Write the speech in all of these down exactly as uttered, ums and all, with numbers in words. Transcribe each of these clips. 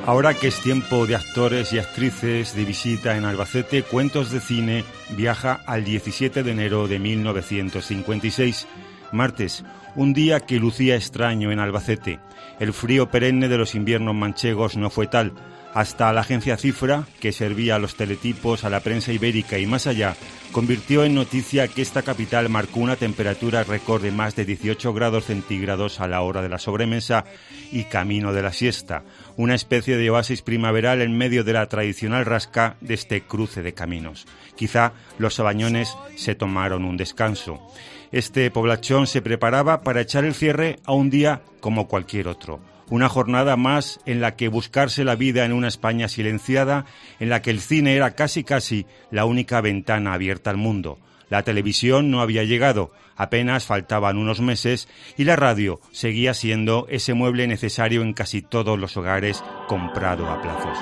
Ahora que es tiempo de actores y actrices de visita en Albacete, Cuentos de Cine viaja al diecisiete de enero de mil novecientos cincuenta y seis, martes, un día que lucía extraño en Albacete. El frío perenne de los inviernos manchegos no fue tal. Hasta la agencia Cifra, que servía a los teletipos, a la prensa ibérica y más allá, convirtió en noticia que esta capital marcó una temperatura récord de más de dieciocho grados centígrados a la hora de la sobremesa y camino de la siesta, una especie de oasis primaveral en medio de la tradicional rasca de este cruce de caminos. Quizá los sabañones se tomaron un descanso. Este poblachón se preparaba para echar el cierre a un día como cualquier otro. Una jornada más en la que buscarse la vida en una España silenciada, en la que el cine era casi casi la única ventana abierta al mundo. La televisión no había llegado, apenas faltaban unos meses, y la radio seguía siendo ese mueble necesario en casi todos los hogares, comprado a plazos.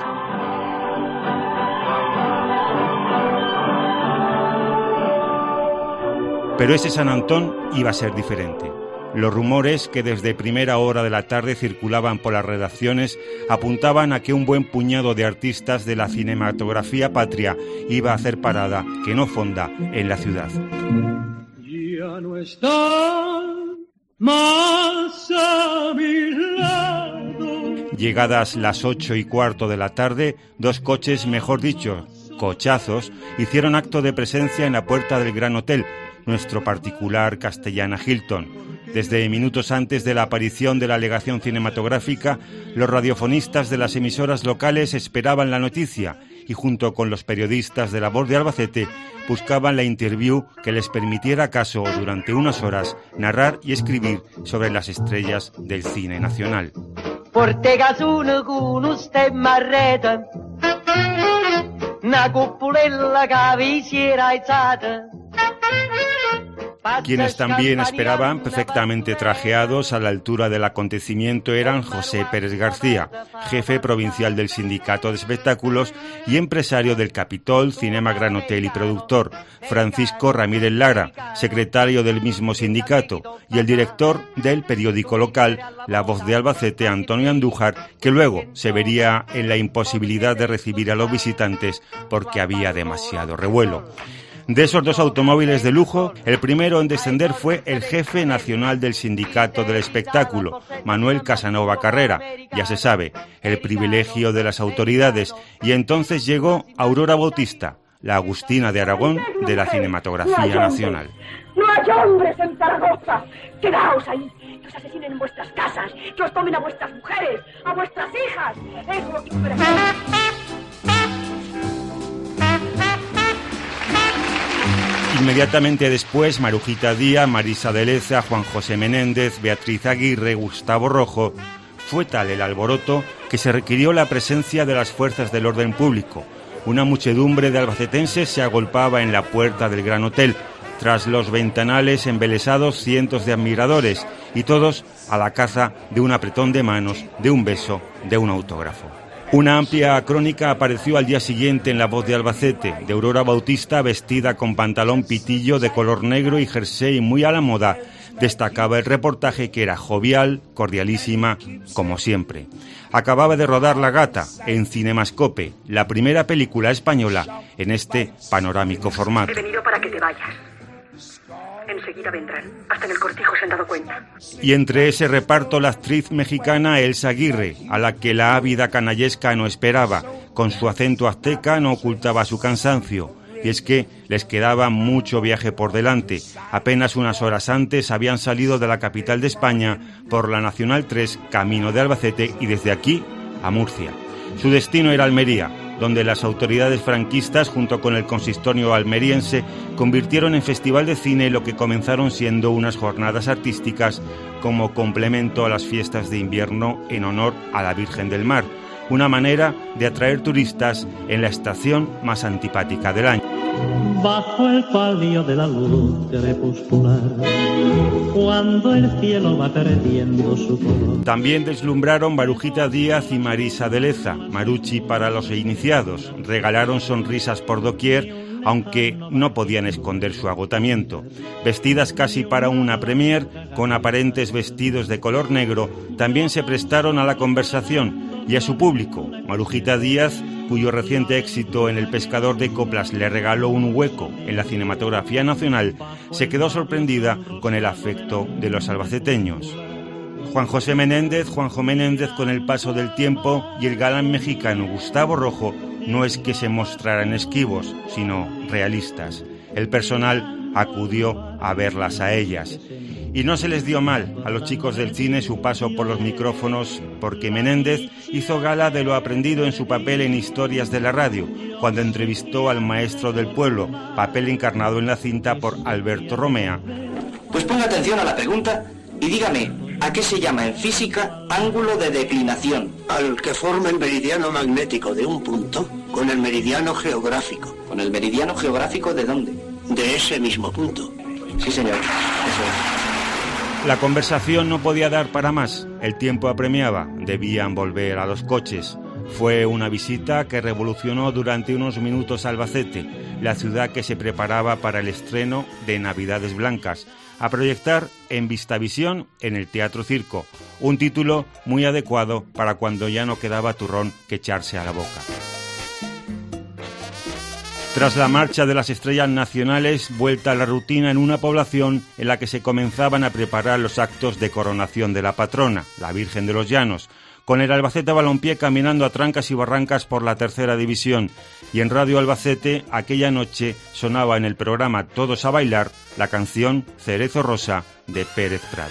Pero ese San Antón iba a ser diferente. Los rumores que desde primera hora de la tarde circulaban por las redacciones apuntaban a que un buen puñado de artistas de la cinematografía patria iba a hacer parada, que no fonda, en la ciudad. Ya no están más a mi lado. Llegadas las ocho y cuarto de la tarde, dos coches, mejor dicho, cochazos, hicieron acto de presencia en la puerta del Gran Hotel, nuestro particular Castellana Hilton. Desde minutos antes de la aparición de la alegación cinematográfica, los radiofonistas de las emisoras locales esperaban la noticia y junto con los periodistas de La Voz de Albacete buscaban la interview que les permitiera acaso durante unas horas narrar y escribir sobre las estrellas del cine nacional. Quienes también esperaban, perfectamente trajeados a la altura del acontecimiento, eran José Pérez García, jefe provincial del Sindicato de Espectáculos y empresario del Capitol, Cinema Gran Hotel y productor, Francisco Ramírez Lara, secretario del mismo sindicato, y el director del periódico local, La Voz de Albacete, Antonio Andújar, que luego se vería en la imposibilidad de recibir a los visitantes porque había demasiado revuelo. De esos dos automóviles de lujo, el primero en descender fue el jefe nacional del Sindicato del Espectáculo, Manuel Casanova Carrera, ya se sabe, el privilegio de las autoridades, y entonces llegó Aurora Bautista, la Agustina de Aragón de la cinematografía nacional. ¡No hay hombres en Zaragoza! ¡Quedaos ahí! ¡Que os asesinen en vuestras casas! ¡Que os tomen a vuestras mujeres! ¡A vuestras hijas! ¡Es lo que queremos! Inmediatamente después, Marujita Díaz, Marisa de Leza, Juan José Menéndez, Beatriz Aguirre, Gustavo Rojo. Fue tal el alboroto que se requirió la presencia de las fuerzas del orden público. Una muchedumbre de albacetenses se agolpaba en la puerta del Gran Hotel, tras los ventanales embelesados cientos de admiradores, y todos a la caza de un apretón de manos, de un beso, de un autógrafo. Una amplia crónica apareció al día siguiente en La Voz de Albacete, de Aurora Bautista vestida con pantalón pitillo de color negro y jersey muy a la moda. Destacaba el reportaje que era jovial, cordialísima, como siempre. Acababa de rodar La Gata en Cinemascope, la primera película española en este panorámico formato. He venido para que te vayas. Enseguida vendrán. Hasta en el cortijo se han dado cuenta. Y entre ese reparto la actriz mexicana Elsa Aguirre, a la que la ávida canallesca no esperaba. Con su acento azteca no ocultaba su cansancio. Y es que les quedaba mucho viaje por delante. Apenas unas horas antes habían salido de la capital de España por la Nacional tres, camino de Albacete, y desde aquí a Murcia. Su destino era Almería, donde las autoridades franquistas, junto con el consistorio almeriense, convirtieron en festival de cine lo que comenzaron siendo unas jornadas artísticas como complemento a las fiestas de invierno en honor a la Virgen del Mar, una manera de atraer turistas en la estación más antipática del año. Bajo el palio de la luz crepuscular, cuando el cielo va perdiendo su color. También deslumbraron Marujita Díaz y Marisa de Leza, Maruchi para los iniciados. Regalaron sonrisas por doquier, aunque no podían esconder su agotamiento. Vestidas casi para una premier, con aparentes vestidos de color negro, también se prestaron a la conversación. y a su público. Marujita Díaz, cuyo reciente éxito en El pescador de coplas le regaló un hueco en la cinematografía nacional, se quedó sorprendida con el afecto de los albaceteños. Juan José Menéndez, Juanjo Menéndez, con el paso del tiempo, y el galán mexicano Gustavo Rojo no es que se mostraran esquivos, sino realistas. El personal acudió a verlas a ellas. Y no se les dio mal a los chicos del cine su paso por los micrófonos, porque Menéndez hizo gala de lo aprendido en su papel en Historias de la Radio, cuando entrevistó al maestro del pueblo, papel encarnado en la cinta por Alberto Romea. Pues ponga atención a la pregunta y dígame, ¿a qué se llama en física ángulo de declinación? Al que forma el meridiano magnético de un punto con el meridiano geográfico. ¿Con el meridiano geográfico de dónde? De ese mismo punto. Sí, señor. Eso es. La conversación no podía dar para más. El tiempo apremiaba. Debían volver a los coches. Fue una visita que revolucionó durante unos minutos Albacete, la ciudad que se preparaba para el estreno de Navidades Blancas, a proyectar en Vistavisión en el Teatro Circo, un título muy adecuado para cuando ya no quedaba turrón que echarse a la boca. Tras la marcha de las estrellas nacionales, vuelta a la rutina en una población en la que se comenzaban a preparar los actos de coronación de la patrona, la Virgen de los Llanos, con el Albacete Balompié caminando a trancas y barrancas por la tercera división, y en Radio Albacete aquella noche sonaba en el programa Todos a Bailar la canción Cerezo Rosa de Pérez Prado.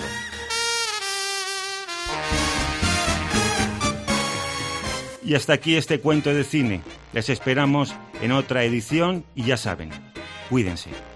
Y hasta aquí este cuento de cine. Les esperamos en otra edición y ya saben, cuídense.